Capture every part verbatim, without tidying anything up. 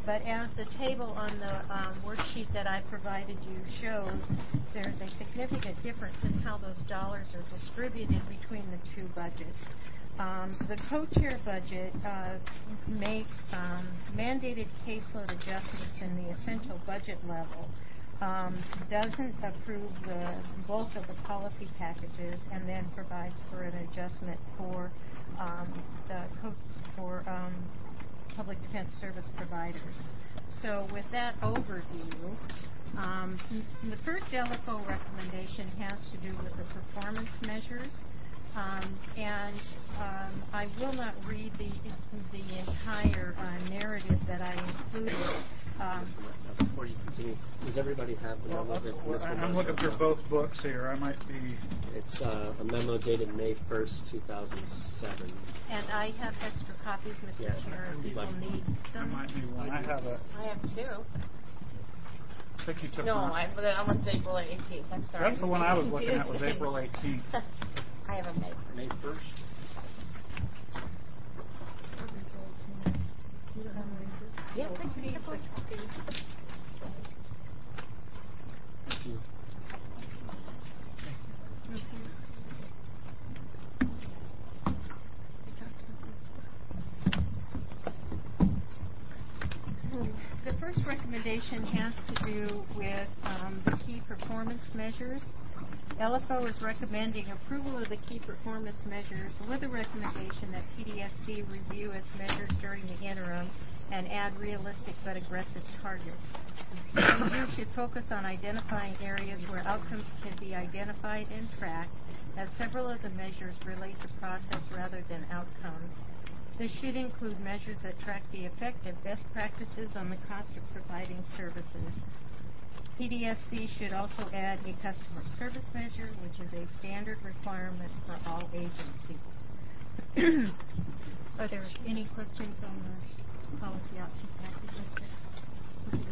But as the table on the um, worksheet that I provided you shows, there's a significant difference in how those dollars are distributed between the two budgets. Um, the co-chair budget uh, makes um, mandated caseload adjustments in the essential budget level, um, doesn't approve the bulk of the policy packages, and then provides for an adjustment for um, the co- for um, public defense service providers. So with that overview, um, the first L F O recommendation has to do with the performance measures. Um, and um, I will not read the the entire uh, narrative that I included. Um, Before you continue, does everybody have the well, memo? well, I'm looking for both books here. I might be... It's uh, a memo dated May first, two thousand seven. And I have extra copies, Mister Yeah. Chair, if people Like, need I them. might need one. I have a... I have two. I think you took No, my... I, that one's April eighteenth. I'm sorry. That's the one I was looking at, was Confused. April eighteenth. I have a May. May first? Yes, I can. Thank you. The first recommendation has to do with um, the key performance measures. L F O is recommending approval of the key performance measures with a recommendation that P D S C review its measures during the interim and add realistic but aggressive targets. The review should focus on identifying areas where outcomes can be identified and tracked, as several of the measures relate to process rather than outcomes. This should include measures that track the effect of best practices on the cost of providing services. P D S C should also add a customer service measure, which is a standard requirement for all agencies. Are there any questions on the policy option package?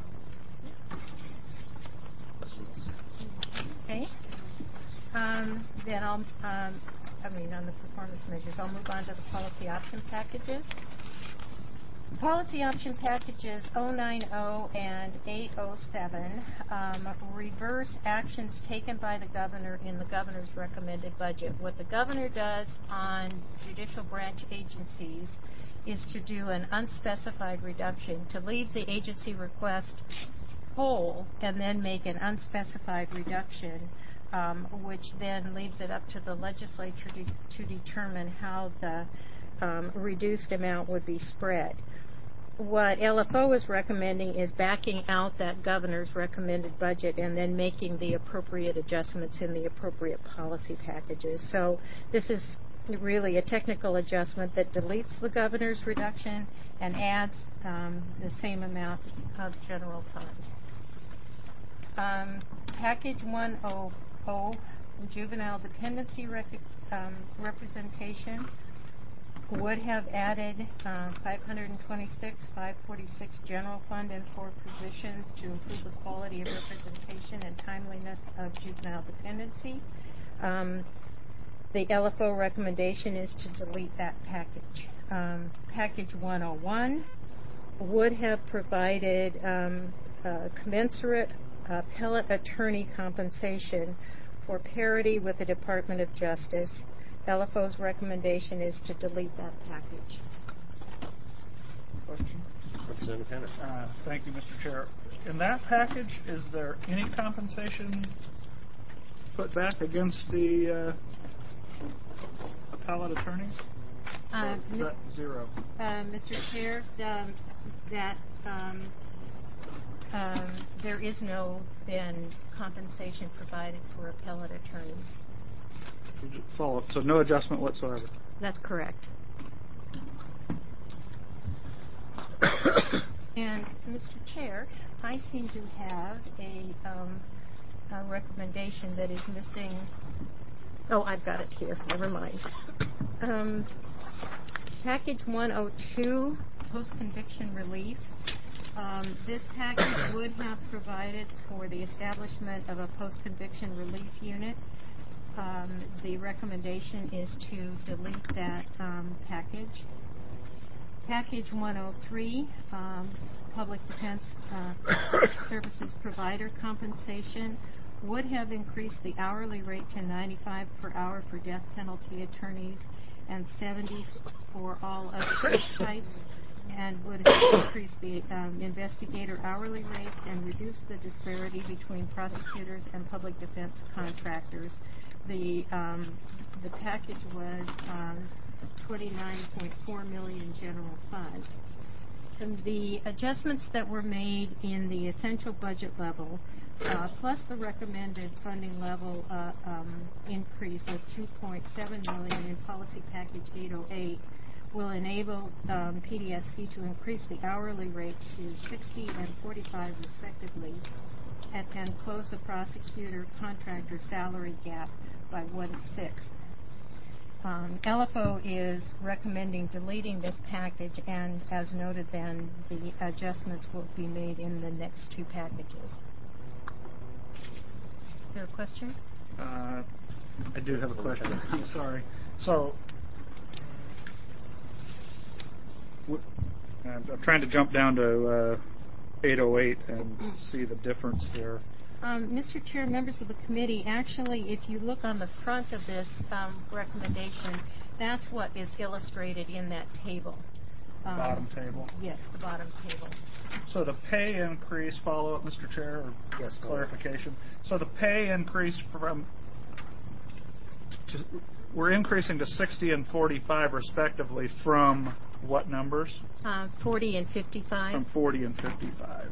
Questions? Okay. Um, then I'll, um, I mean, on the performance measures, I'll move on to the policy option packages. Policy option packages oh nine oh and eight oh seven um, reverse actions taken by the governor in the governor's recommended budget. What the governor does on judicial branch agencies is to do an unspecified reduction, to leave the agency request whole and then make an unspecified reduction, um, which then leaves it up to the legislature to, to determine how the um, reduced amount would be spread. What L F O is recommending is backing out that governor's recommended budget and then making the appropriate adjustments in the appropriate policy packages. So this is really a technical adjustment that deletes the governor's reduction and adds um, the same amount of general fund. Um, package one oh oh, juvenile dependency rec um, representation, would have added uh, five hundred twenty-six, five forty-six general fund and four positions to improve the quality of representation and timeliness of juvenile dependency. Um, the L F O recommendation is to delete that package. Um, package one oh one would have provided um, uh, commensurate appellate attorney compensation for parity with the Department of Justice. L F O's recommendation is to delete that package. Question? Representative Hanna. Uh, thank you, Mister Chair. In that package, is there any compensation put back against the uh, appellate attorneys? Uh, Or is that zero? Uh, Mister Chair, um, that um, um, there is no then compensation provided for appellate attorneys. Follow. So no adjustment whatsoever. That's correct. And Mister Chair, I seem to have a, um, a recommendation that is missing. Oh, I've got it here. Never mind. Um, package one oh two, post-conviction relief. Um, this package would have provided for the establishment of a post-conviction relief unit. Um, the recommendation is to delete that um, package. Package one oh three, um, Public Defense uh, Services Provider Compensation, would have increased the hourly rate to ninety-five per hour for death penalty attorneys and seventy for all other case types, and would have increased the um, investigator hourly rates and reduced the disparity between prosecutors and public defense contractors. The um, the package was um, twenty-nine point four million general fund. And the adjustments that were made in the essential budget level, uh, plus the recommended funding level uh, um, increase of two point seven million in policy package eight oh eight, will enable um, P D S C to increase the hourly rate to sixty and forty-five respectively, and, and close the prosecutor contractor salary gap by one-sixth. Um, L F O is recommending deleting this package, and as noted then, the adjustments will be made in the next two packages. Is there a question? Uh, I do have a question. I'm sorry. So, w- I'm, I'm trying to jump down to uh, eight oh eight and see the difference here. Um, Mister Chair, members of the committee, actually, if you look on the front of this um, recommendation, that's what is illustrated in that table. Um, Bottom table. Yes, the bottom table. So the pay increase, follow up, Mister Chair, or Yes, clarification. So the pay increase from, to, we're increasing to sixty and forty-five respectively from what numbers? Uh, forty and fifty-five. From forty and fifty-five.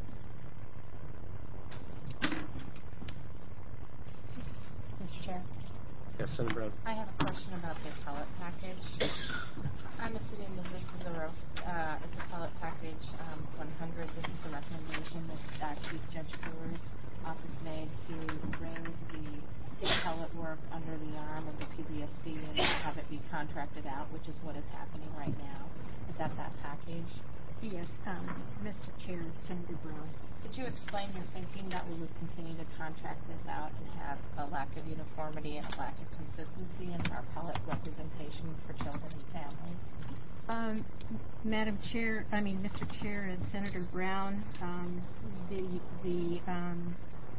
Mister Chair, Yes, Senator Brown. I have a question about the appellate package. I'm assuming that this is a, ro- uh, it's appellate package um, one hundred. This is the recommendation that uh, Chief Judge Brewer's office made to bring the appellate work under the arm of the P B S C and have it be contracted out, which is what is happening right now. Is that that package? Yes, um, Mister Chair, Senator Brown. Could you explain your thinking that we would continue to contract this out and have a lack of uniformity and a lack of consistency in our appellate representation for children and families? Um, Madam Chair, I mean, Mister Chair and Senator Brown, um, the, the, um,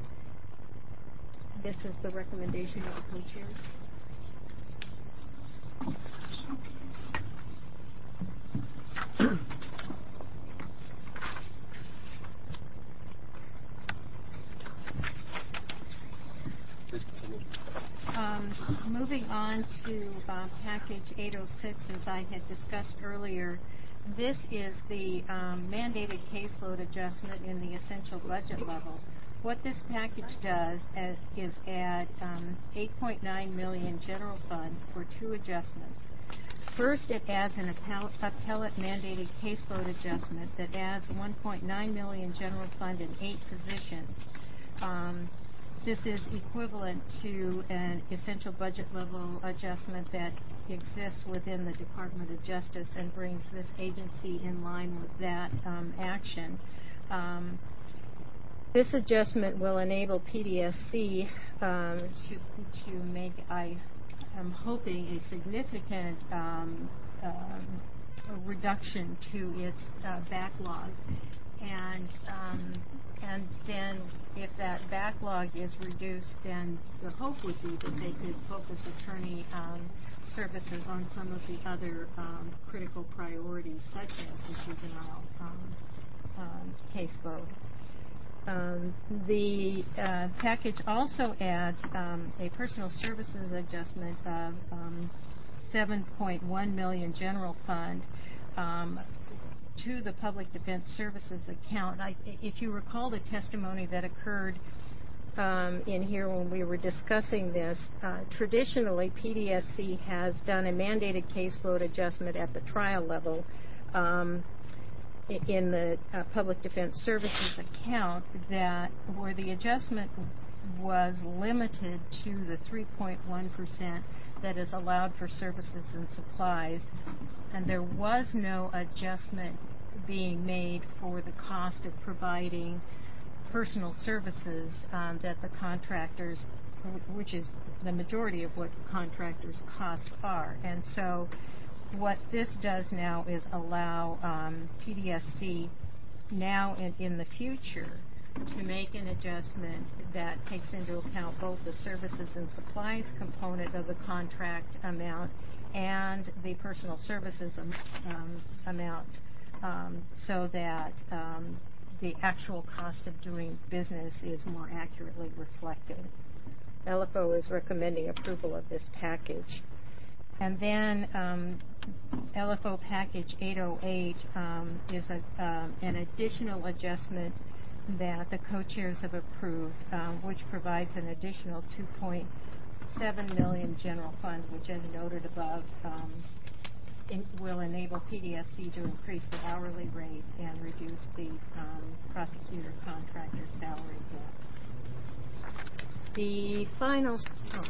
this is the recommendation of the co-chairs. Please continue. Um, moving on to uh, package eight oh six, as I had discussed earlier, this is the um, mandated caseload adjustment in the essential budget levels. What this package does uh, is add um, eight point nine million dollars general fund for two adjustments. First, it adds an appellate, appellate mandated caseload adjustment that adds one point nine million dollars general fund and eight positions. Um, This is equivalent to an essential budget level adjustment that exists within the Department of Justice and brings this agency in line with that um, action. Um, this adjustment will enable P D S C um, to, to make, I am hoping, a significant um, um, reduction to its uh, backlog. And um, and then if that backlog is reduced, then the hope would be that they could focus attorney um, services on some of the other um, critical priorities, such as the juvenile um, um, caseload. Um, the uh, package also adds um, a personal services adjustment of um, seven point one million dollars general fund um, to the Public Defense Services account. I, if you recall the testimony that occurred um, in here when we were discussing this, uh, traditionally P D S C has done a mandated caseload adjustment at the trial level um, in the uh, Public Defense Services account, that where the adjustment was limited to the three point one percent that is allowed for services and supplies, and there was no adjustment being made for the cost of providing personal services um, that the contractors, which is the majority of what contractors' costs are. And so what this does now is allow um, P D S C now and in the future to make an adjustment that takes into account both the services and supplies component of the contract amount and the personal services um, um, amount, um, so that um, the actual cost of doing business is more accurately reflected. L F O is recommending approval of this package. And then um, L F O package eight oh eight um, is a, um, an additional adjustment that the co-chairs have approved, um, which provides an additional two point seven million dollars general fund, which, as noted above, um, in, will enable P D S C to increase the hourly rate and reduce the um, prosecutor contractor salary gap. The final. Oh,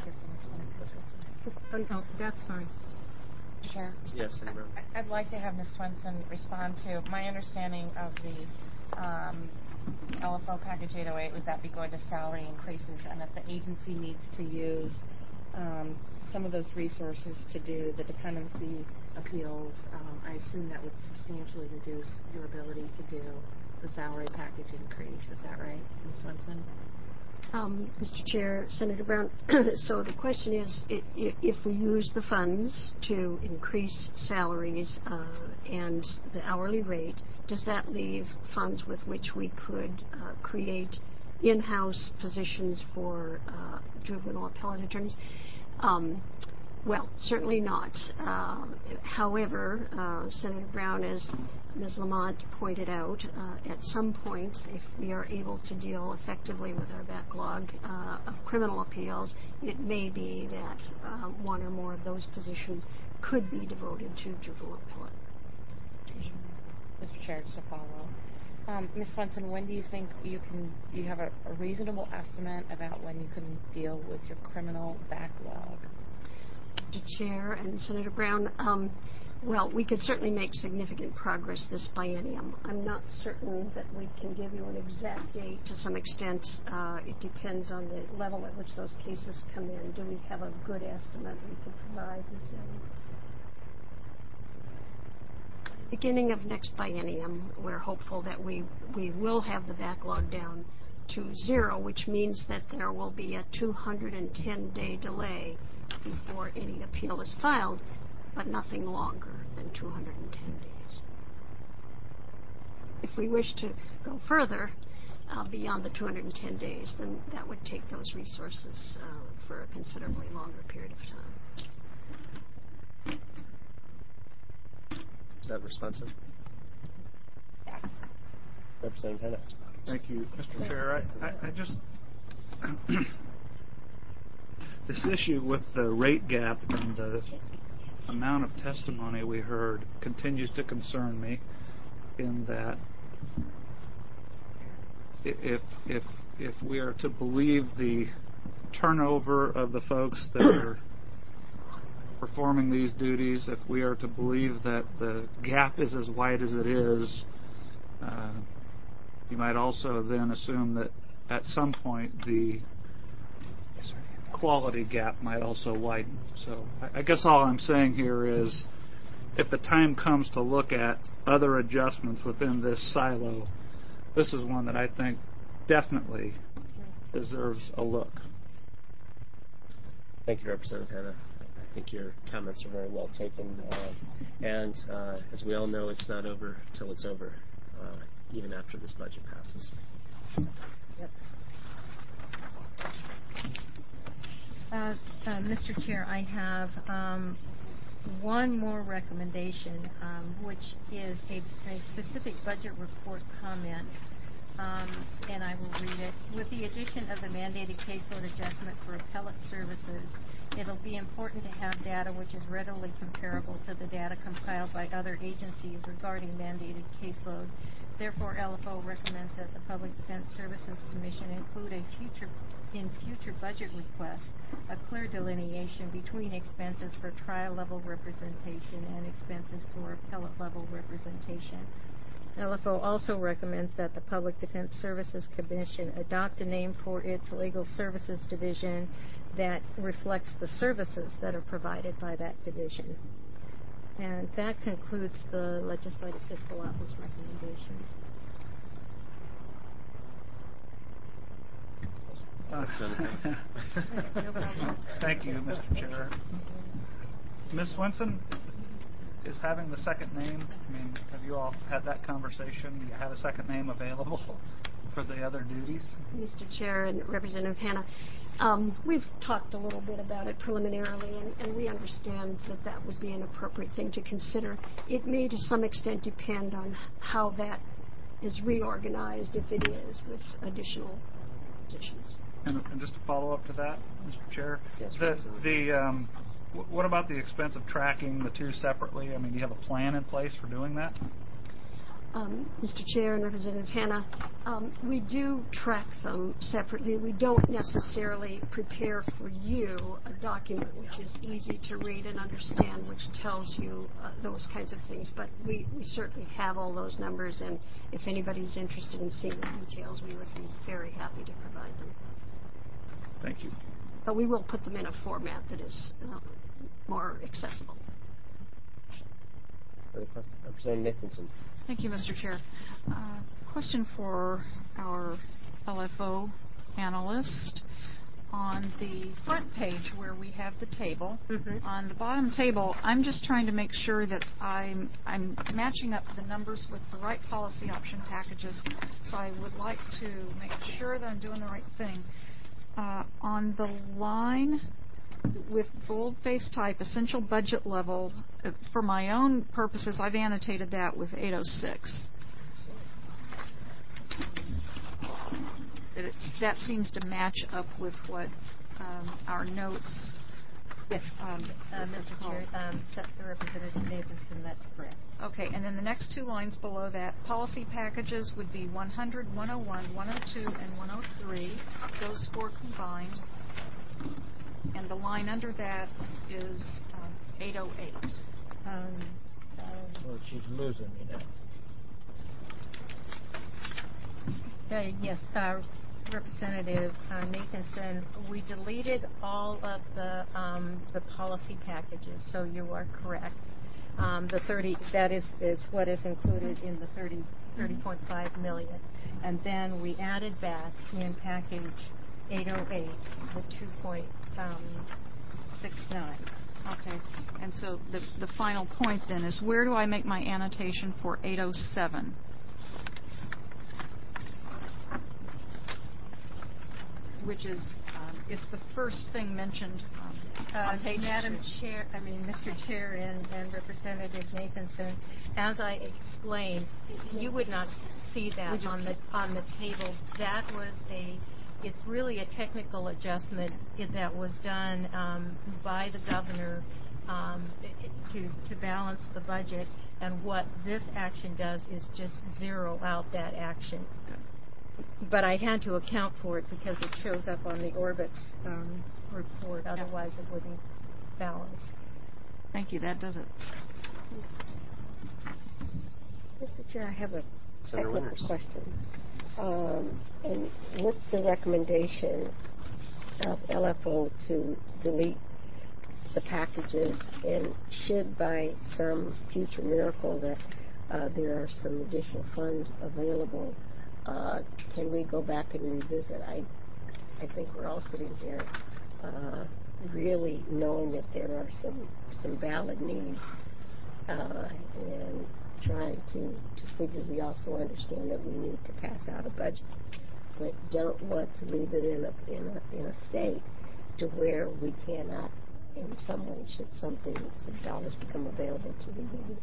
oh, that's fine. Chair? Yes, Senator Brown. I- I'd like to have Miz Swenson respond to my understanding of the um, L F O package eight oh eight was that be going to salary increases, and if the agency needs to use um, some of those resources to do the dependency appeals, um, I assume that would substantially reduce your ability to do the salary package increase. Is that right, Miz Swenson? Um, Mister Chair, Senator Brown, so the question is, i- i- if we use the funds to increase salaries uh, and the hourly rate, does that leave funds with which we could uh, create in-house positions for uh, juvenile appellate attorneys? Um, well, certainly not. Uh, however, uh, Senator Brown, as Miz Lamont pointed out, uh, at some point, if we are able to deal effectively with our backlog uh, of criminal appeals, it may be that uh, one or more of those positions could be devoted to juvenile appellate. Mister Chair, just a follow-up. Um, Miz Swenson, when do you think you can, you have a, a reasonable estimate about when you can deal with your criminal backlog? Mister Chair and Senator Brown, um, well, we could certainly make significant progress this biennium. I'm not certain that we can give you an exact date. To some extent, uh, it depends on the level at which those cases come in. Do we have a good estimate we could provide, Miz Allen? Beginning of next biennium, we're hopeful that we, we will have the backlog down to zero, which means that there will be a two hundred ten day delay before any appeal is filed, but nothing longer than two hundred ten days. If we wish to go further uh, beyond the two hundred ten days, then that would take those resources uh, for a considerably longer period of time. Is that responsive? Yes. Representative Hanna. Thank you, Mister Chair. I, I, I just this issue with the rate gap and the amount of testimony we heard continues to concern me, in that if if if we are to believe the turnover of the folks that are performing these duties, if we are to believe that the gap is as wide as it is, uh, you might also then assume that at some point the quality gap might also widen. So I, I guess all I'm saying here is, if the time comes to look at other adjustments within this silo, this is one that I think definitely deserves a look. Thank you, Representative Hanna. I think your comments are very well taken. Uh, and uh, as we all know, it's not over till it's over, uh, even after this budget passes. Yep. Uh, uh, Mister Chair, I have um, one more recommendation, um, which is a, a specific budget report comment, um, and I will read it. With the addition of the mandated caseload adjustment for appellate services, it'll be important to have data which is readily comparable to the data compiled by other agencies regarding mandated caseload. Therefore, L F O recommends that the Public Defense Services Commission include a future, in future budget requests a clear delineation between expenses for trial-level representation and expenses for appellate-level representation. L F O also recommends that the Public Defense Services Commission adopt a name for its Legal Services Division that reflects the services that are provided by that division. And that concludes the Legislative Fiscal Office recommendations. Uh, Thank you, Mister Chair. Miz Swenson, is having the second name, I mean, have you all had that conversation? Do you have a second name available for the other duties? Mister Chair and Representative Hanna, um, we've talked a little bit about it preliminarily, and, and we understand that that would be an appropriate thing to consider. It may to some extent depend on how that is reorganized, if it is, with additional positions. And, and just to follow up to that, Mister Chair, Yes, the, absolutely. the um, w- what about the expense of tracking the two separately? I mean, do you have a plan in place for doing that? Um, Mister Chair and Representative Hanna, um, we do track them separately. We don't necessarily prepare for you a document which is easy to read and understand, which tells you uh, those kinds of things. But we, we certainly have all those numbers, and if anybody's interested in seeing the details, we would be very happy to provide them. Thank you. But we will put them in a format that is uh, more accessible. Representative Nathanson. Thank you, Mister Chair. Uh, question for our L F O analyst. On the front page where we have the table, Mm-hmm. on the bottom table, I'm just trying to make sure that I'm, I'm matching up the numbers with the right policy option packages. So I would like to make sure that I'm doing the right thing. Uh, on the line with boldface type, essential budget level, uh, for my own purposes, I've annotated that with eight oh six. That, it's, that seems to match up with what um, our notes. Yes, Um, uh, Mister Chair, um, Representative Nathanson, that's correct. Okay, and then the next two lines below that, policy packages would be one hundred, one oh one, one oh two, and one oh three. Those four combined. And the line under that is um, eight oh eight. Um, uh, Well, she's losing me now. Uh, yes, uh, Representative uh, Nathanson, we deleted all of the um, the policy packages, so you are correct. Um, the thirty, that is, is what is included in the thirty, thirty point five million. And then we added back in package eight oh eight, the two point six nine. Okay, and so the, the final point then is, where do I make my annotation for eight oh seven? Which is, um, it's the first thing mentioned um, Uh, on page Madam two. Chair, I mean, Mister Chair and, and Representative Nathanson, as I explained, you would not see We that just on the on the table. That was a, it's really a technical adjustment that was done um, by the governor um, to to balance the budget. And what this action does is just zero out that action. But I had to account for it because it shows up on the Orbitz um, report. Otherwise, it wouldn't balance. Thank you, that does it. Mister Chair, I have a Senator technical Winters. question. Um, and with the recommendation of L F O to delete the packages, and should by some future miracle that uh, there are some additional funds available, uh, can we go back and revisit? I, I think we're all sitting here uh, really knowing that there are some some valid needs, uh, and trying to, to figure. We also understand that we need to pass out a budget, but don't want to leave it in a in a in a state to where we cannot, in some way, should something, some dollars become available, to revisit.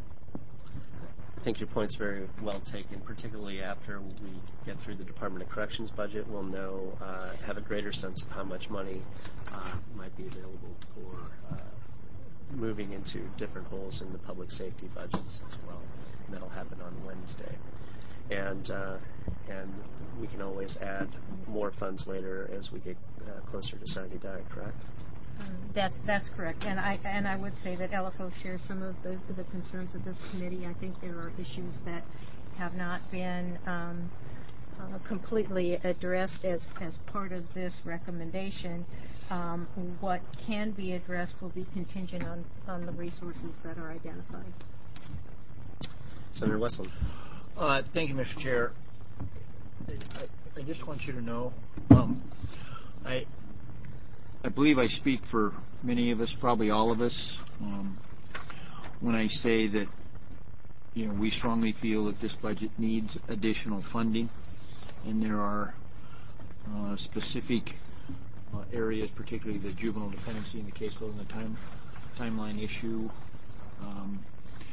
I think your point's very well taken, particularly after we get through the Department of Corrections budget. We'll know, uh, have a greater sense of how much money uh, might be available for uh, moving into different holes in the public safety budgets as well. And that'll happen on Wednesday. And uh, and we can always add more funds later as we get uh, closer to Sandy Dye, correct? Um, That's that's correct, and I and I would say that L F O shares some of the, the concerns of this committee. I think there are issues that have not been um, uh, completely addressed as, as part of this recommendation. Um, what can be addressed will be contingent on, on the resources that are identified. Senator Westland. Uh, thank you, Mister Chair. I, I just want you to know, um, I, I believe I speak for many of us, probably all of us, um, when I say that, you know, we strongly feel that this budget needs additional funding, and there are uh, specific uh, areas, particularly the juvenile dependency and the caseload and the time timeline issue, um,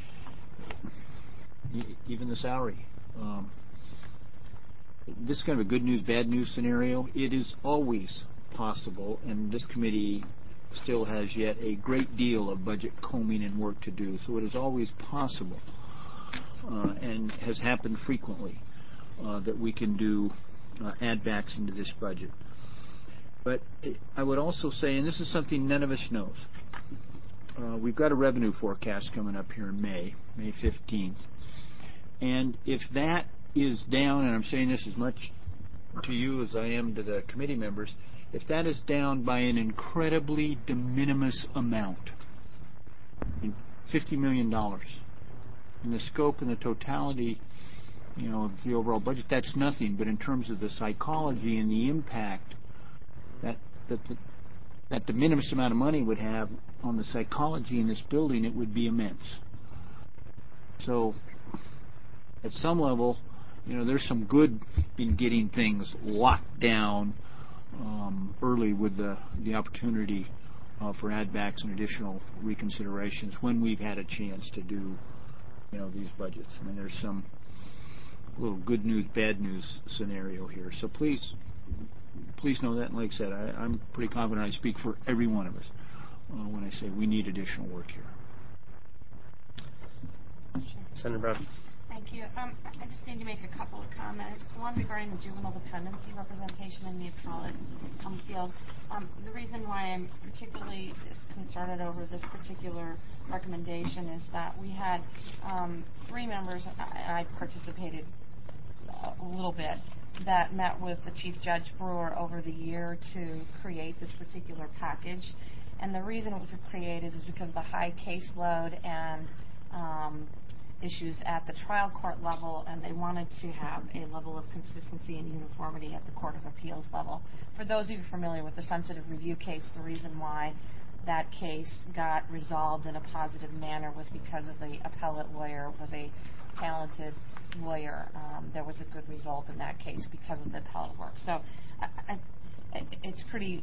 e- even the salary. Um, this is kind of a good news, bad news scenario. It is always possible, and this committee still has yet a great deal of budget combing and work to do, so it is always possible, uh, and has happened frequently, uh, that we can do uh, add backs into this budget. But I would also say, and this is something none of us knows, uh, we've got a revenue forecast coming up here in May, May fifteenth, and if that is down, and I'm saying this as much to you as I am to the committee members, if that is down by an incredibly de minimis amount, fifty million dollars, in the scope and the totality, you know, of the overall budget, that's nothing. But in terms of the psychology and the impact that that the, that de minimis amount of money would have on the psychology in this building, it would be immense. So, at some level, you know, there's some good in getting things locked down um, early with the the opportunity uh, for add backs and additional reconsiderations when we've had a chance to do, you know, these budgets. I mean, there's some little good news, bad news scenario here. So please, please know that. And like I said, I, I'm pretty confident I speak for every one of us uh, when I say we need additional work here. Senator Brown. Thank you. Um, I just need to make a couple of comments. One regarding the juvenile dependency representation in the appellate um, field. Um, the reason why I'm particularly concerned over this particular recommendation is that we had um, three members, and I participated a little bit, that met with the Chief Judge Brewer over the year to create this particular package. And the reason it was created is because of the high caseload and um, issues at the trial court level, and they wanted to have a level of consistency and uniformity at the Court of Appeals level. For those of you familiar with the sensitive review case, the reason why that case got resolved in a positive manner was because of the appellate lawyer was a talented lawyer. Um, there was a good result in that case because of the appellate work. So I, I, it's pretty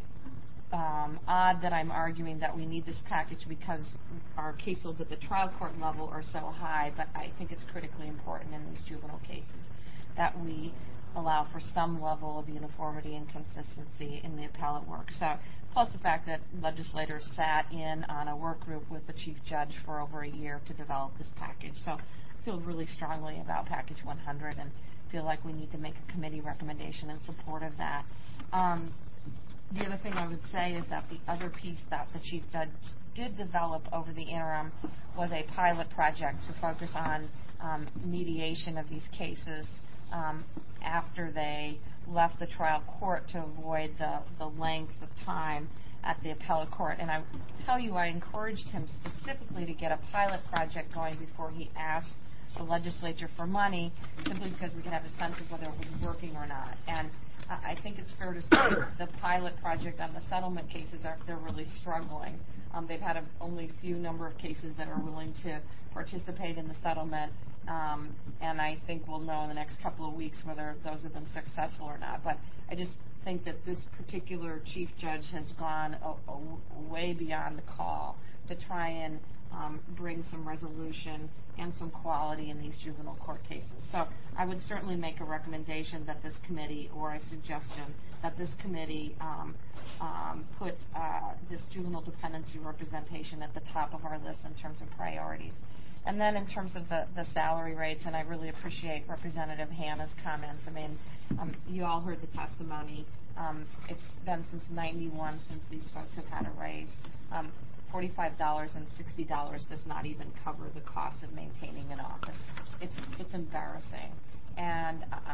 Um, odd that I'm arguing that we need this package because our caseloads at the trial court level are so high, but I think it's critically important in these juvenile cases that we allow for some level of uniformity and consistency in the appellate work. So, plus the fact that legislators sat in on a work group with the Chief Judge for over a year to develop this package. So I feel really strongly about Package one hundred and feel like we need to make a committee recommendation in support of that. Um, The other thing I would say is that the other piece that the Chief Judge did develop over the interim was a pilot project to focus on um, mediation of these cases um, after they left the trial court to avoid the, the length of time at the appellate court. And I tell you, I encouraged him specifically to get a pilot project going before he asked the legislature for money, simply because we could have a sense of whether it was working or not. And I think it's fair to say the pilot project on the settlement cases, are they're really struggling. Um, they've had a, only a few number of cases that are willing to participate in the settlement, um, and I think we'll know in the next couple of weeks whether those have been successful or not. But I just think that this particular chief judge has gone a, a way beyond the call to try and um, bring some resolution and some quality in these juvenile court cases. So I would certainly make a recommendation that this committee, or a suggestion that this committee um, um, put uh, this juvenile dependency representation at the top of our list in terms of priorities. And then in terms of the, the salary rates, and I really appreciate Representative Hanna's comments. I mean, um, you all heard the testimony. Um, it's been since ninety-one since these folks have had a raise. Um, forty-five dollars and sixty dollars does not even cover the cost of maintaining an office. It's it's embarrassing. And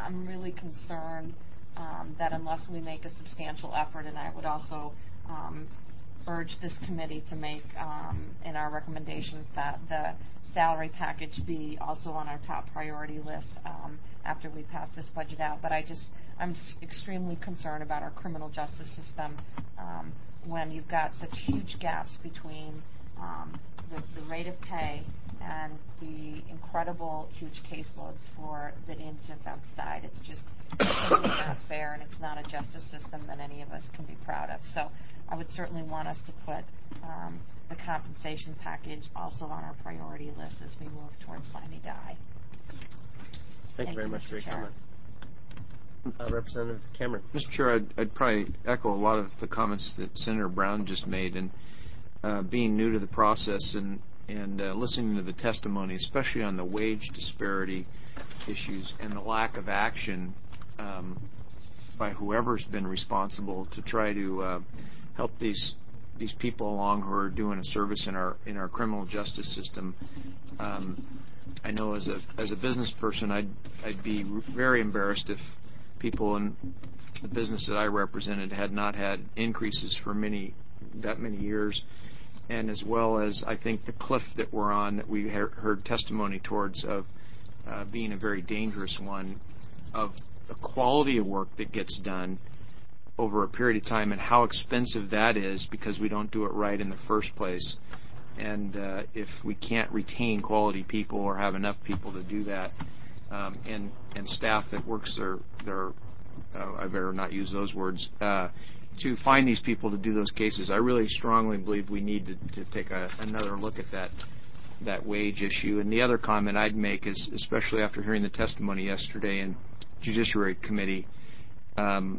I'm really concerned um, that unless we make a substantial effort, and I would also um, urge this committee to make um, in our recommendations that the salary package be also on our top priority list um, after we pass this budget out. But I just, I'm just extremely concerned about our criminal justice system um, when you've got such huge gaps between um, the, the rate of pay and the incredible huge caseloads for the indigent defense side. It's just simply not fair, and it's not a justice system that any of us can be proud of. So I would certainly want us to put um, the compensation package also on our priority list as we move towards sine die. Thank, Thank you very much for your Chair. comment. Uh, Representative Cameron. Mister Chair, I'd, I'd probably echo a lot of the comments that Senator Brown just made. And uh, being new to the process and, and uh, listening to the testimony, especially on the wage disparity issues and the lack of action um, by whoever's been responsible to try to uh, help these these people along who are doing a service in our in our criminal justice system. Um, I know as a as a business person, I'd I'd be very embarrassed if people in the business that I represented had not had increases for many that many years, and as well as I think the cliff that we're on that we heard testimony towards of uh, being a very dangerous one, of the quality of work that gets done over a period of time and how expensive that is because we don't do it right in the first place. And uh, if we can't retain quality people or have enough people to do that, um, and and staff that works their their uh, I better not use those words uh, to find these people to do those cases, I really strongly believe we need to, to take a, another look at that that wage issue. And the other comment I'd make is, especially after hearing the testimony yesterday in Judiciary Committee, um,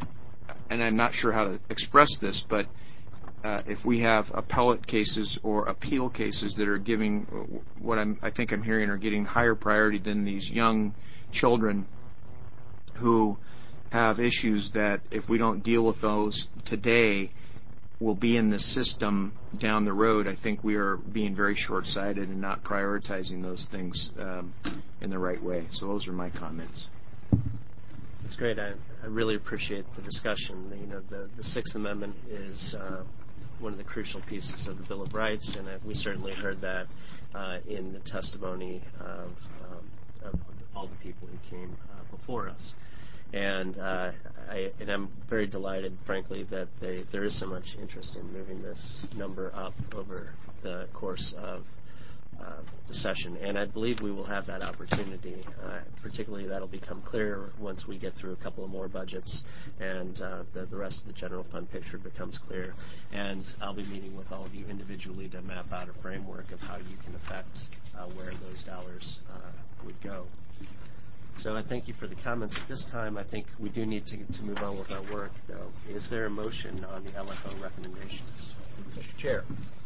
and I'm not sure how to express this, but uh, if we have appellate cases or appeal cases that are giving what I'm, I think I'm hearing are getting higher priority than these young children who have issues that if we don't deal with those today will be in the system down the road, I think we are being very short-sighted and not prioritizing those things um, in the right way. So those are my comments. It's great. I, I really appreciate the discussion. You know, the, the Sixth Amendment is uh, one of the crucial pieces of the Bill of Rights, and uh, we certainly heard that uh, in the testimony of, um, of all the people who came uh, before us. And, uh, I, and I'm very delighted, frankly, that they, there is so much interest in moving this number up over the course of Uh, the session, and I believe we will have that opportunity. Uh, particularly, that'll become clear once we get through a couple of more budgets, and uh, the, the rest of the general fund picture becomes clear. And I'll be meeting with all of you individually to map out a framework of how you can affect uh, where those dollars uh, would go. So I thank you for the comments. At this time, I think we do need to, to move on with our work, though. Is there a motion on the L F O recommendations? Mister Chair,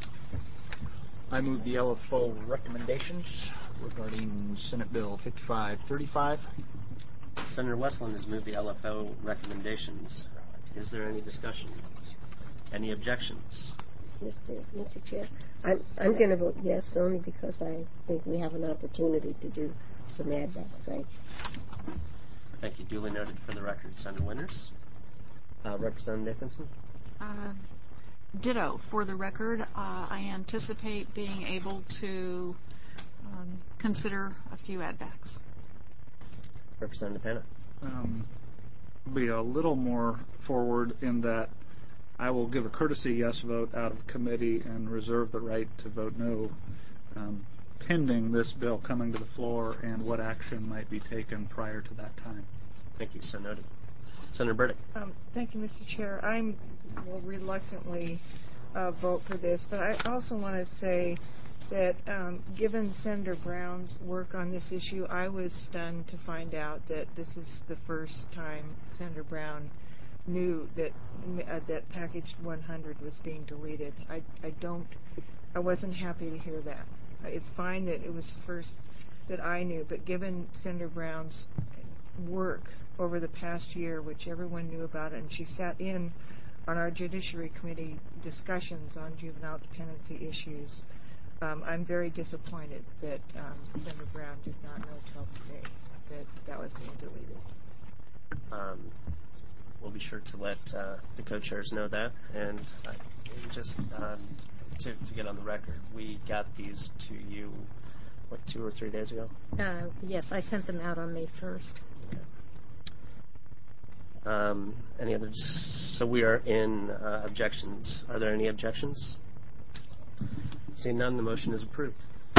I move the L F O recommendations regarding Senate Bill fifty-five thirty-five. Senator Westland has moved the L F O recommendations. Is there any discussion? Any objections? Mister Mister Chair, I'm, I'm going to vote yes only because I think we have an opportunity to do some add backs. Right? Thank you. Duly noted for the record. Senator Winters. Uh, Representative Nicholson. Uh, Ditto. For the record, uh, I anticipate being able to um, consider a few add-backs. Representative Hanna. Um, be a little more forward in that I will give a courtesy yes vote out of committee and reserve the right to vote no um, pending this bill coming to the floor and what action might be taken prior to that time. Thank you. So noted. Senator Burdick. Um, thank you, Mister Chair. I will reluctantly uh, vote for this, but I also want to say that um, given Senator Brown's work on this issue, I was stunned to find out that this is the first time Senator Brown knew that uh, that package one hundred was being deleted. I, I don't, I wasn't happy to hear that. It's fine that it was first that I knew, but given Senator Brown's work over the past year, which everyone knew about it, and she sat in on our Judiciary Committee discussions on juvenile dependency issues, um, I'm very disappointed that um, Senator Brown did not know till today. that that was being deleted. Um, we'll be sure to let uh, the co-chairs know that. And uh, just um, to, to get on the record, we got these to you, what, two or three days ago? Uh, yes, I sent them out on May first. Okay. Um, any others? So we are in uh, objections. Are there any objections? Seeing none, the motion is approved.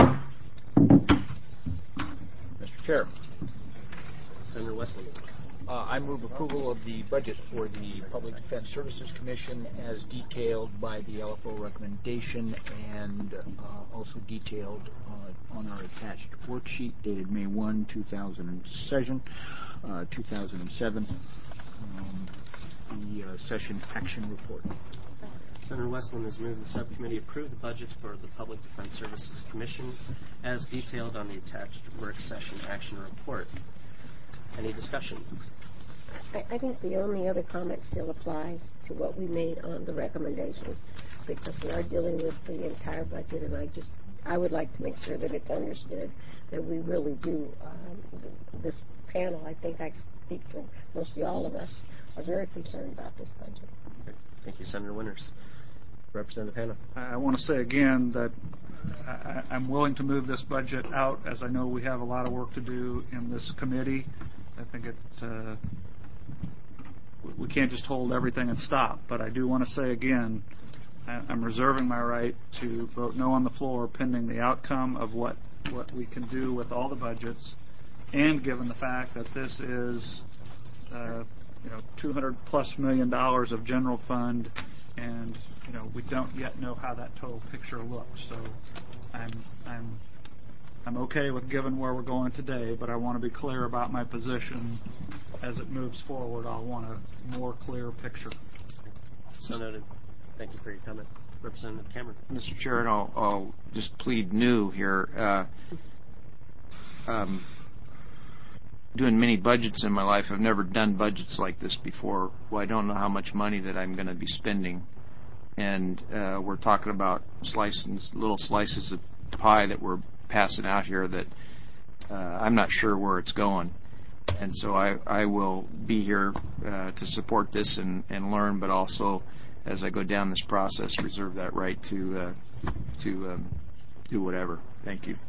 Mister Chair, Senator Wesley. uh, I move approval of the budget for the Public Defense Services Commission as detailed by the L F O recommendation and uh, also detailed uh, on our attached worksheet dated May first, two thousand seven, uh, two thousand seven, um, the uh, session action report. Senator Westland has moved the subcommittee approve the budget for the Public Defense Services Commission as detailed on the attached work session action report. Any discussion? I, I think the only other comment still applies to what we made on the recommendation, because we are dealing with the entire budget, and I just, I would like to make sure that it's understood that we really do, um, this panel, I think I speak for mostly all of us, are very concerned about this budget. Okay. Thank you, Senator Winters. Representative Hanna. I want to say again that I, I'm willing to move this budget out, as I know we have a lot of work to do in this committee. I think it, uh, we can't just hold everything and stop, but I do want to say again, I'm reserving my right to vote no on the floor pending the outcome of what, what we can do with all the budgets, and given the fact that this is uh, you know, two hundred plus million dollars of general fund, and you know, we don't yet know how that total picture looks. So I'm I'm I'm okay with giving where we're going today, but I want to be clear about my position as it moves forward. I'll want a more clear picture. So noted. Thank you for your comment. Representative Cameron. Mister Chair, and I'll, I'll just plead new here. Uh, um, doing many budgets in my life, I've never done budgets like this before. Well, I don't know how much money that I'm going to be spending. And uh, we're talking about slices, little slices of pie that we're passing out here that uh, I'm not sure where it's going. And so I, I will be here uh, to support this and, and learn, but also as I go down this process, reserve that right to uh, to um, do whatever. Thank you.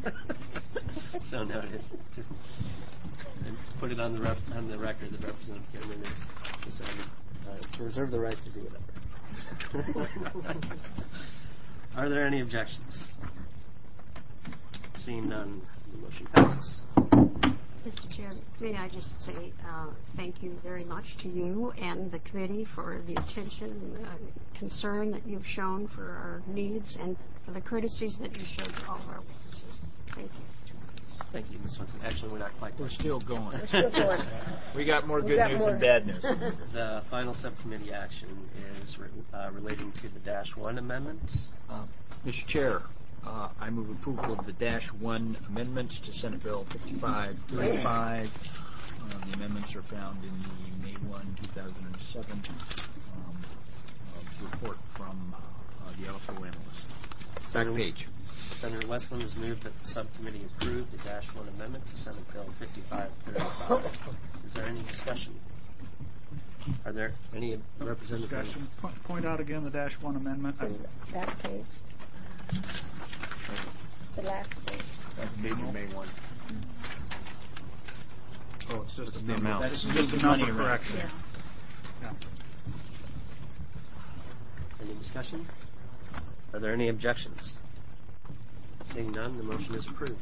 So noted. And put it on the rep, on the record that Representative Cameron has decided uh, to reserve the right to do whatever. Are there any objections? Seeing none, the motion passes. Mister Chair, may I just say uh, thank you very much to you and the committee for the attention and uh, concern that you've shown for our needs and for the courtesies that you showed to all of our witnesses. Thank you. Thank you, Miz Swenson. Actually, we're not quite done. We're still going. We're still going. We got more We good got news more. than bad news. The final subcommittee action is re- uh, relating to the Dash one amendment. Uh, Mister Chair, uh, I move approval of the Dash one amendments to Senate Bill fifty-five thirty-five. Uh, the amendments are found in the May first, two thousand seven um, uh, report from uh, the L F O analyst. Second page. Senator Westland has moved that the subcommittee approve the Dash one amendment to Senate Bill fifty-five thirty-five. Is there any discussion? Are there any representative Discussion. Po- Point out again the Dash one amendment. On that page. The last page. That's May first. Oh, it's just What's a the number. amount? That's Just just the a number money amount. correction. Yeah. Yeah. Any discussion? Are there any objections? Seeing none, the motion is approved.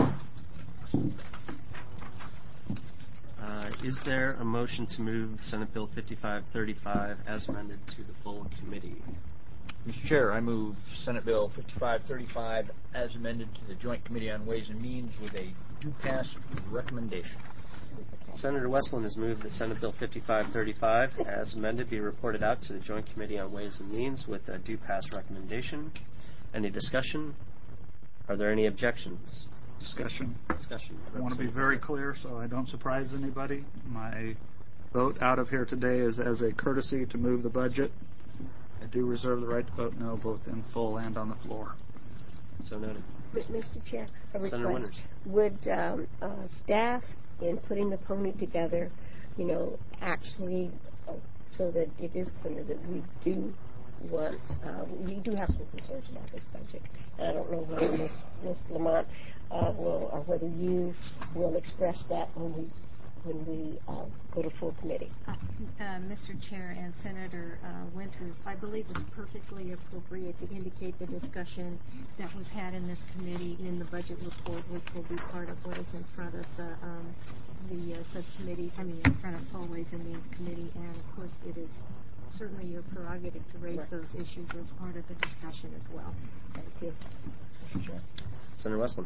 Uh, is there a motion to move Senate Bill fifty-five thirty-five as amended to the full committee? Mister Chair, I move Senate Bill fifty-five thirty-five as amended to the Joint Committee on Ways and Means with a due pass recommendation. Senator Westland has moved that Senate Bill fifty-five thirty-five as amended be reported out to the Joint Committee on Ways and Means with a due pass recommendation. Any discussion? Are there any objections? Discussion. Discussion. I want to be very clear so I don't surprise anybody. My vote out of here today is as a courtesy to move the budget. I do reserve the right to vote no, both in full and on the floor. So noted. Mister Chair, a Senator request. Winters. Would um, uh, staff in putting the pony together, you know, actually, uh, so that it is clear that we do want, uh, we do have some concerns about this budget. And I don't know whether Miz Miz Lamont uh, will, or whether you will express that when we when we uh, go to full committee. Uh, uh, Mister Chair and Senator uh, Winters, I believe it's perfectly appropriate to indicate the discussion that was had in this committee in the budget report, which will be part of what is in front of the um, the uh, subcommittee, I mean, in front of Full Ways and Means Committee, and of course it is certainly your prerogative to raise Right. those issues as part of the discussion as well. Thank you, Mister Chair. Senator Westland.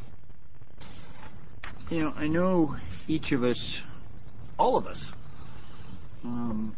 You know, I know each of us, all of us, um,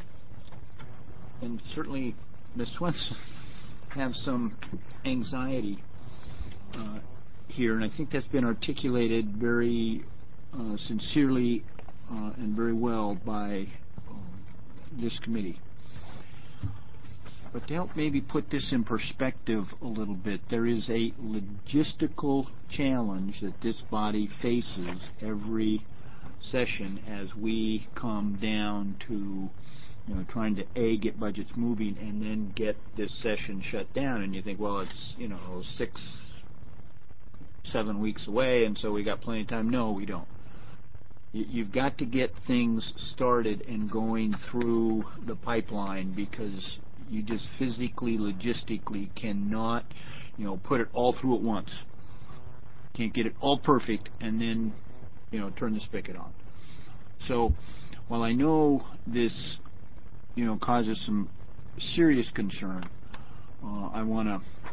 and certainly Miz Swenson, have some anxiety uh, here, and I think that's been articulated very uh, sincerely uh, and very well by um, this committee. But to help maybe put this in perspective a little bit, there is a logistical challenge that this body faces every session as we come down to, you know, trying to, A, get budgets moving and then get this session shut down. And you think, well, it's, you know, six, seven weeks away, and so we got plenty of time. No, we don't. You've got to get things started and going through the pipeline because you just physically, logistically cannot, you know, put it all through at once. Can't get it all perfect and then, you know, turn the spigot on. So while I know this, you know, causes some serious concern, uh, I want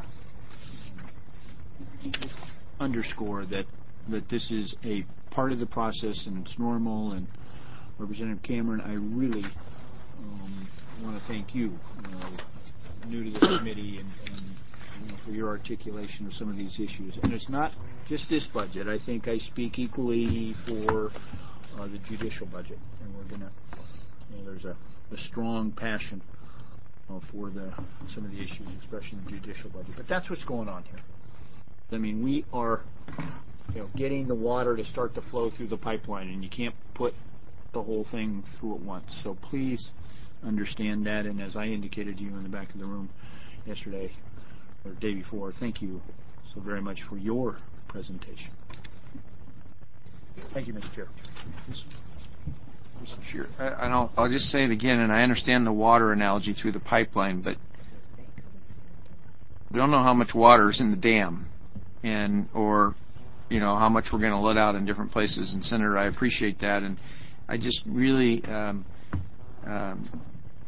to underscore that, that this is a part of the process and it's normal. And Representative Cameron, I really um, want to thank you, you know, new to this committee, and, and you know, for your articulation of some of these issues. And it's not just this budget. I think I speak equally for uh, the judicial budget, and we're going to, you know, there's a, a strong passion uh, for the some of the issues, especially in the judicial budget. But that's what's going on here. I mean, we are, you know, getting the water to start to flow through the pipeline, and you can't put the whole thing through at once. So please understand that, and as I indicated to you in the back of the room yesterday or the day before, thank you so very much for your presentation. Thank you, Mister Chair. Mister Chair, I, I don't, I'll just say it again, and I understand the water analogy through the pipeline, but we don't know how much water is in the dam, and or you know how much we're going to let out in different places. And Senator, I appreciate that, and I just really, um, um,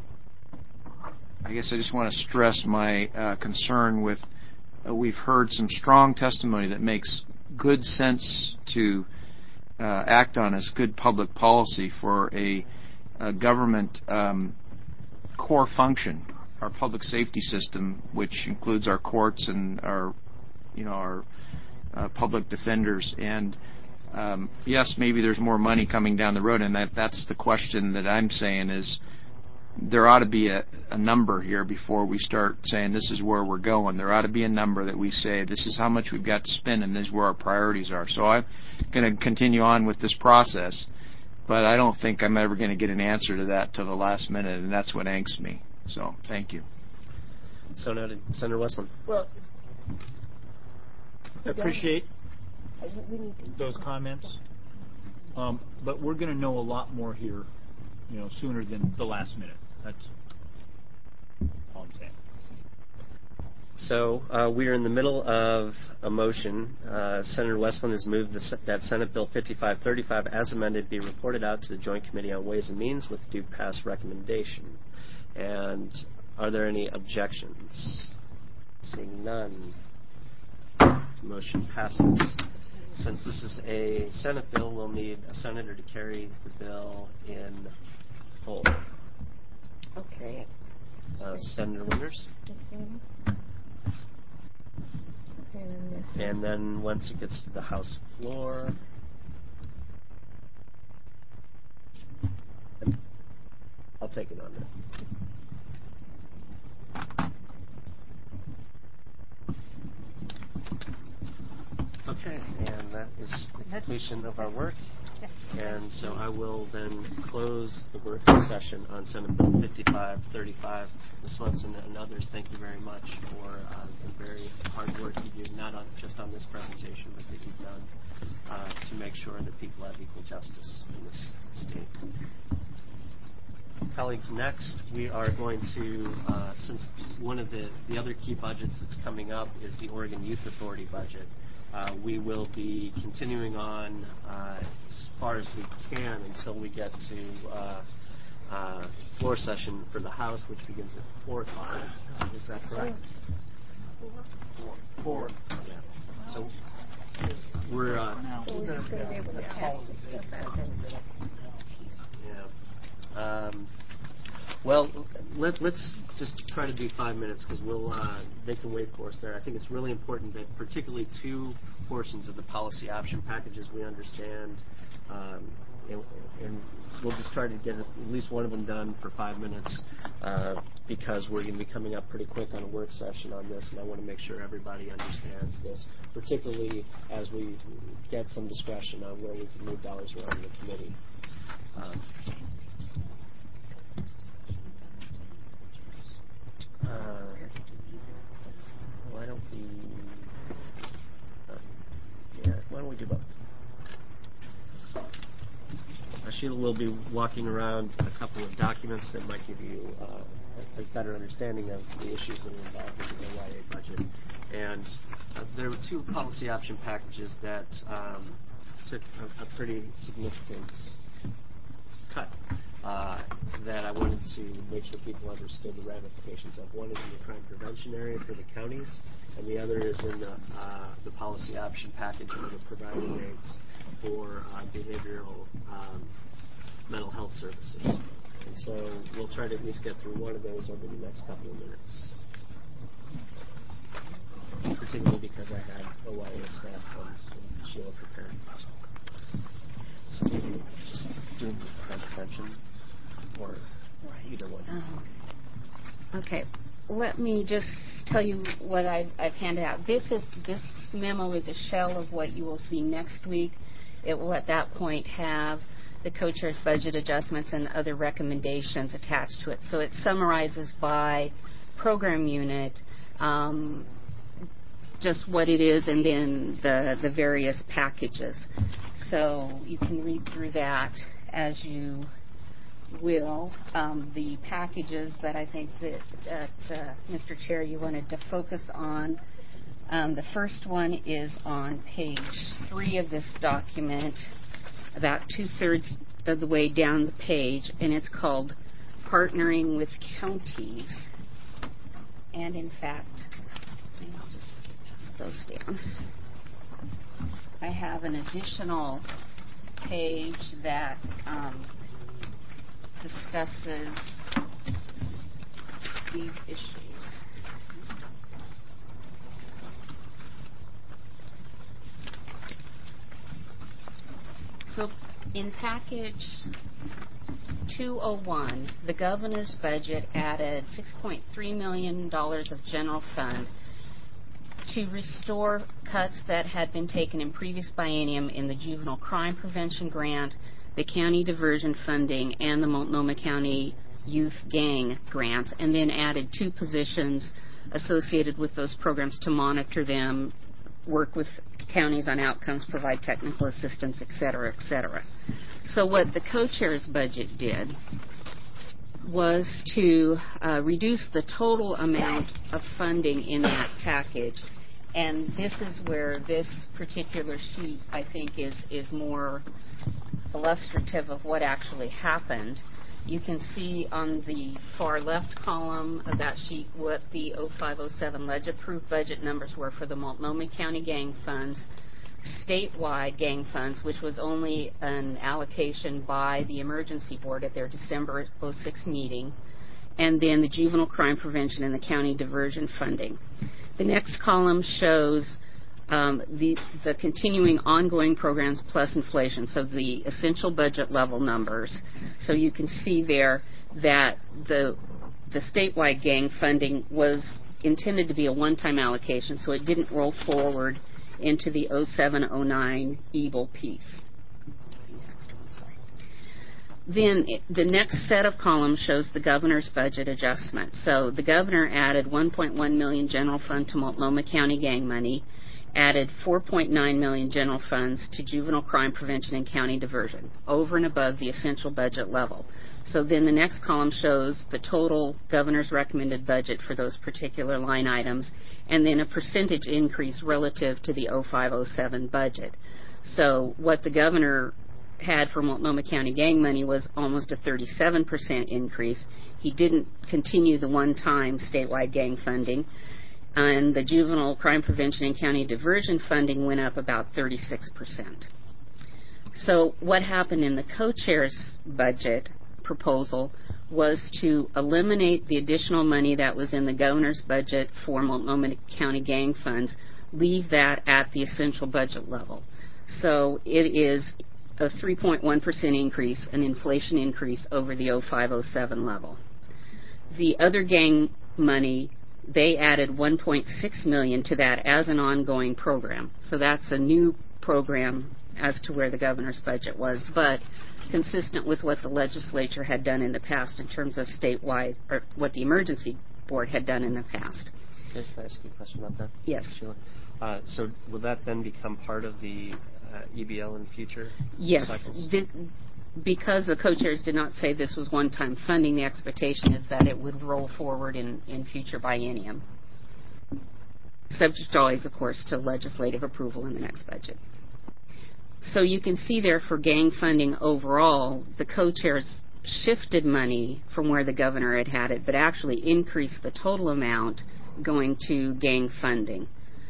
I guess I just want to stress my uh, concern with. Uh, we've heard some strong testimony that makes good sense to uh, act on as good public policy for a, a government um, core function, our public safety system, which includes our courts and our, you know, our uh, public defenders. And um, yes, maybe there's more money coming down the road, and that that's the question that I'm saying is there ought to be a, a number here before we start saying this is where we're going. There ought to be a number that we say this is how much we've got to spend and this is where our priorities are. So I'm going to continue on with this process, but I don't think I'm ever going to get an answer to that till the last minute, and that's what angsts me. So thank you. So noted. Senator Westland. Well, I appreciate uh, we need to, those comments, um, but we're going to know a lot more here, you know, sooner than the last minute. That's all I'm saying. So uh, we are in the middle of a motion. Uh, Senator Westland has moved the, that Senate Bill fifty-five thirty-five, as amended, be reported out to the Joint Committee on Ways and Means with due pass recommendation. And are there any objections? Seeing none, the motion passes. Since this is a Senate bill, we'll need a senator to carry the bill in full. okay. Uh, Senator Winters. And, And then once it gets to the House floor, I'll take it on there. Okay, and that is the completion of our work. Yes. And so I will then close the work session on Senate Bill fifty-five thirty-five. Miz Munson and others, thank you very much for uh, the very hard work you do, not on, just on this presentation, but that you've done uh, to make sure that people have equal justice in this state. Colleagues, next we are going to, uh, since one of the, the other key budgets that's coming up is the Oregon Youth Authority budget, uh, we will be continuing on uh, as far as we can until we get to uh, uh, floor session for the House, which begins at four o'clock. Is that correct? Four. Four. Yeah. So we're... Uh, So we're just going to be able to pass the stuff out. Yeah. Um, well, let, let's just try to do five minutes because we'll uh, they can wait for us there. I think it's really important that particularly two portions of the policy option packages we understand, um, and, and we'll just try to get at least one of them done for five minutes uh, because we're going to be coming up pretty quick on a work session on this, and I want to make sure everybody understands this, particularly as we get some discretion on where we can move dollars around in the committee. Um, Uh, why don't we? Uh, yeah, why don't we do both? Uh, Sheila will be walking around a couple of documents that might give you uh, a, a better understanding of the issues that are involved with the O Y A budget. And uh, there were two policy option packages that um, took a, a pretty significant cut. Uh, that I wanted to make sure people understood the ramifications of. One is in the crime prevention area for the counties, and the other is in the, uh, the policy option package for the provider rates for uh, behavioral um, mental health services. And so we'll try to at least get through one of those over the next couple of minutes, particularly because I had O Y A staff from Sheila prepared. So maybe just doing crime prevention or either one. Um, okay, let me just tell you what I've, I've handed out. This is this memo is a shell of what you will see next week. It will at that point have the co-chair's budget adjustments and other recommendations attached to it. So it summarizes by program unit um, just what it is and then the, the various packages. So you can read through that as you will. Um, the packages that I think that, that uh, Mister Chair, you wanted to focus on. Um, the first one is on page three of this document, about two-thirds of the way down the page, and it's called Partnering with Counties. And in fact, I'll just pass those down. I have an additional page that um, discusses these issues. So in package two oh one, the governor's budget added six point three million dollars of general fund to restore cuts that had been taken in previous biennium in the juvenile crime prevention grant, the county diversion funding, and the Multnomah County youth gang grants, and then added two positions associated with those programs to monitor them, work with counties on outcomes, provide technical assistance, et cetera, et cetera. So what the co-chair's budget did was to uh, reduce the total amount of funding in that package. And this is where this particular sheet, I think, is, is more illustrative of what actually happened. You can see on the far left column of that sheet what the oh five oh seven ledge-approved budget numbers were for the Multnomah County gang funds, statewide gang funds, which was only an allocation by the Emergency Board at their December oh six meeting, and then the juvenile crime prevention and the county diversion funding. The next column shows um, the, the continuing ongoing programs plus inflation, so the essential budget level numbers. So you can see there that the, the statewide gang funding was intended to be a one-time allocation, so it didn't roll forward into the oh seven oh nine E B L piece. Then it- the next set of columns shows the governor's budget adjustment. So the governor added one point one million general fund to Multnomah County gang money, added four point nine million general funds to juvenile crime prevention and county diversion, over and above the essential budget level. So then the next column shows the total governor's recommended budget for those particular line items, and then a percentage increase relative to the oh five oh seven budget. So what the governor had for Multnomah County gang money was almost a thirty-seven percent increase. He didn't continue the one-time statewide gang funding, and the juvenile crime prevention and county diversion funding went up about thirty-six percent. So what happened in the co-chair's budget proposal was to eliminate the additional money that was in the governor's budget for Multnomah County gang funds, leave that at the essential budget level. So it is a three point one percent increase, an inflation increase over the oh five oh seven level. The other gang money, they added one point six million dollars to that as an ongoing program. So that's a new program as to where the governor's budget was, but consistent with what the legislature had done in the past in terms of statewide, or what the emergency board had done in the past. Okay, can I ask you a question about that? Yes. Sheila? Uh, so will that then become part of the uh, E B L in future yes. cycles? The, because the co-chairs did not say this was one-time funding, the expectation is that it would roll forward in, in future biennium. Subject always, of course, to legislative approval in the next budget. So you can see there for gang funding overall, the co-chairs shifted money from where the governor had had it, but actually increased the total amount going to gang funding.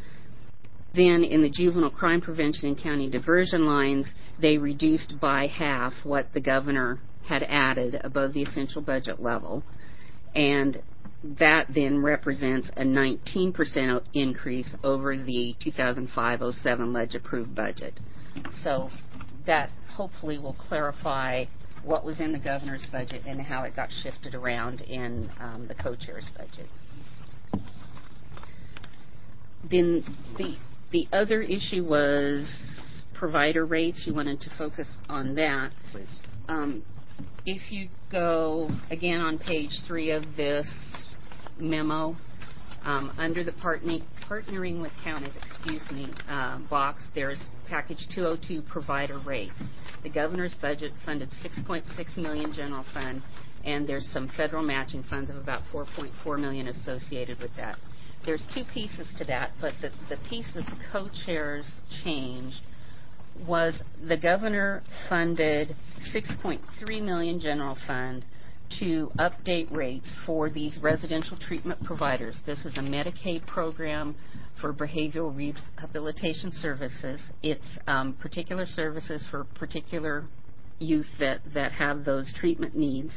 Then in the juvenile crime prevention and county diversion lines, they reduced by half what the governor had added above the essential budget level. And that then represents a nineteen percent increase over the two thousand five oh seven ledge-approved budget. So that hopefully will clarify what was in the governor's budget and how it got shifted around in um, the co-chair's budget. Then the the other issue was provider rates. You wanted to focus on that. Please. Um, if you go again on page three of this memo, um, under the partnering, partnering with counties, excuse me, uh, box, there's package two oh two provider rates. The governor's budget funded six point six million dollars general fund, and there's some federal matching funds of about four point four million dollars associated with that. There's two pieces to that, but the, the piece that the co-chairs changed was the governor funded six point three million dollars general fund to update rates for these residential treatment providers. This is a Medicaid program for behavioral rehabilitation services. It's um, particular services for particular youth that, that have those treatment needs.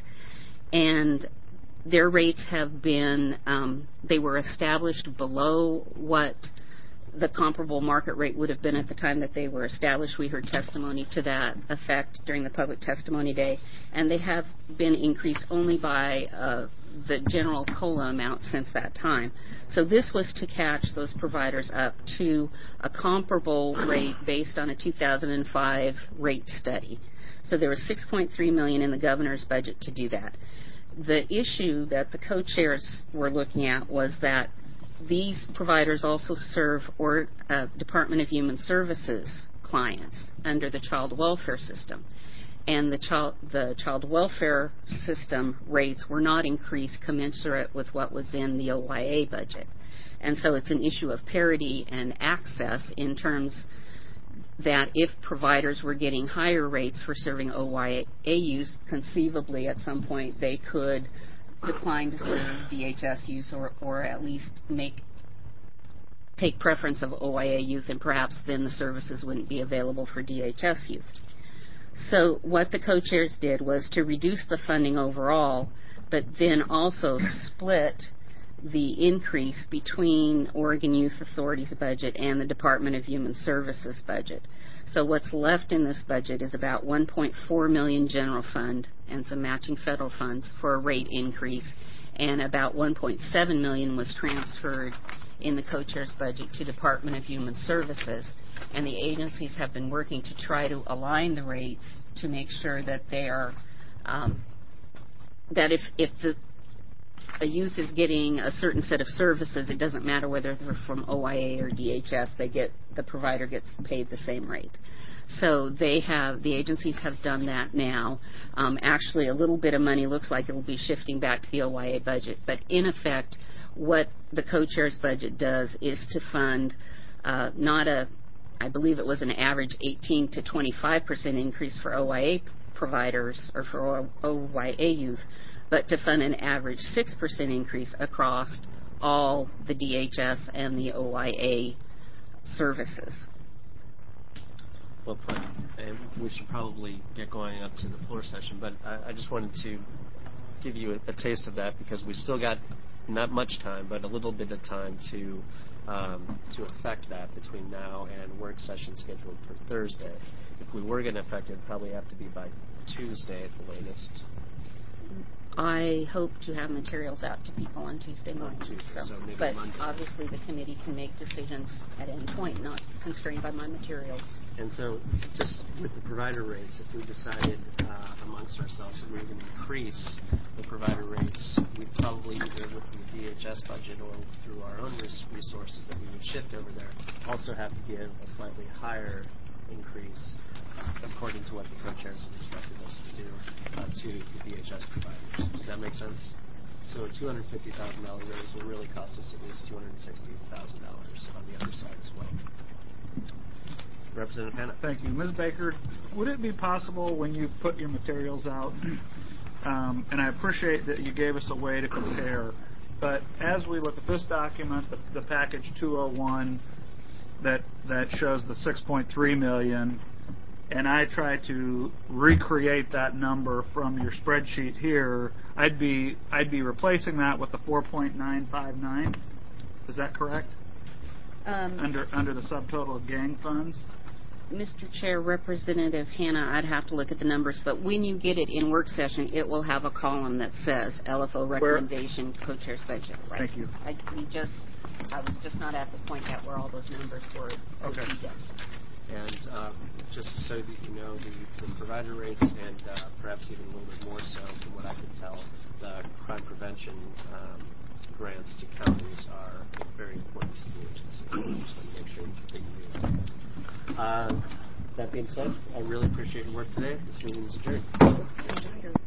And their rates have been, um, they were established below what the comparable market rate would have been at the time that they were established. We heard testimony to that effect during the public testimony day, and they have been increased only by uh, the general COLA amount since that time. So this was to catch those providers up to a comparable rate based on a two thousand five rate study. So there was six point three million dollars in the governor's budget to do that. The issue that the co-chairs were looking at was that these providers also serve or uh, Department of Human Services clients under the child welfare system. And the child, the child welfare system rates were not increased commensurate with what was in the O Y A budget. And so it's an issue of parity and access in terms that if providers were getting higher rates for serving O Y A youth, conceivably at some point they could decline to serve D H S youth or, or at least make take preference of O Y A youth, and perhaps then the services wouldn't be available for D H S youth. So what the co-chairs did was to reduce the funding overall, but then also split the increase between Oregon Youth Authority's budget and the Department of Human Services budget. So what's left in this budget is about one point four million dollars general fund and some matching federal funds for a rate increase, and about one point seven million dollars was transferred in the co-chair's budget to Department of Human Services. And the agencies have been working to try to align the rates to make sure that they are um, that if, if the, a youth is getting a certain set of services, it doesn't matter whether they're from O I A or D H S, they get, the provider gets paid the same rate. So they have, the agencies have done that now. Um, actually, a little bit of money looks like it will be shifting back to the O I A budget. But in effect, what the co-chair's budget does is to fund uh, not a, I believe it was an average eighteen to twenty-five percent increase for O I A providers or for O I A youth, but to fund an average six percent increase across all the D H S and the O I A services. Well put. And we should probably get going up to the floor session, but I, I just wanted to give you a, a taste of that because we still got not much time, but a little bit of time to um, to affect that between now and work session scheduled for Thursday. If we were going to affect it, it'd probably have to be by Tuesday at the latest. I hope to have materials out to people on Tuesday morning. On Tuesday, so, so maybe but Monday. Obviously the committee can make decisions at any point, not constrained by my materials. And so just with the provider rates, if we decided uh, amongst ourselves that we were going to increase the provider rates, we'd probably either with the D H S budget or through our own res- resources that we would shift over there, also have to give a slightly higher increase according to what the co-chairs have instructed us to do uh, to the D H S providers. Does that make sense? So a two hundred fifty thousand dollars raise will really cost us at least two hundred sixty thousand dollars on the other side as well. Representative Hanna. Thank you. Miz Baker, would it be possible when you put your materials out, um, and I appreciate that you gave us a way to compare, but as we look at this document, the, the package two oh one that that shows the six point three million dollars, and I try to recreate that number from your spreadsheet here, I'd be I'd be replacing that with the four point nine five nine. Is that correct? Um, under under the subtotal of gang funds? Mister Chair, Representative Hanna, I'd have to look at the numbers, but when you get it in work session, it will have a column that says L F O recommendation, Where? co-chair's budget. Right. Thank you. I, we just, I was just not at the point yet where all those numbers were. Okay. And uh, just so that you know, the, the provider rates and uh, perhaps even a little bit more so from what I can tell, the crime prevention um, grants to counties are very important to the agency. I just want to make sure that you knew that. Uh, that being said, I really appreciate your work today. This meeting is adjourned.